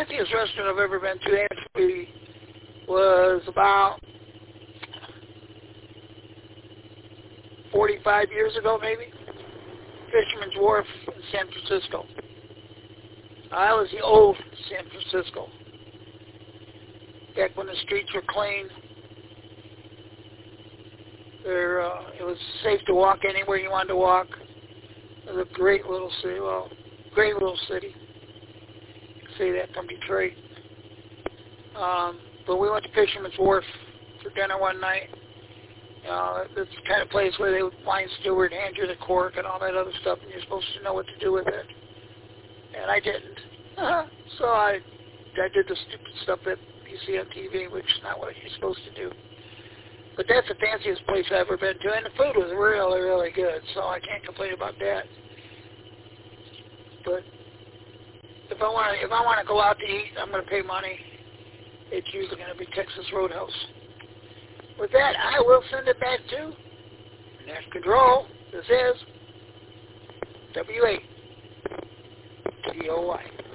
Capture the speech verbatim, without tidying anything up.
fanciest restaurant I've ever been to actually was about forty-five years ago, maybe. Fisherman's Wharf in San Francisco. I was the old San Francisco. Back when the streets were clean. There, uh, it was safe to walk anywhere you wanted to walk. It was a great little city. Well, great little city. Say that from Detroit. Um, but we went to Fisherman's Wharf for dinner one night. You know, it's the kind of place where they would wine steward, hand you the cork and all that other stuff, and you're supposed to know what to do with it. And I didn't. Uh-huh. So I, I did the stupid stuff that you see on T V, which is not what you're supposed to do. But that's the fanciest place I've ever been to, and the food was really, really good, so I can't complain about that. But if I want to, if I want to go out to eat, I'm going to pay money. It's usually going to be Texas Roadhouse. With that, I will send it back to National Control. This is W eight T O Y.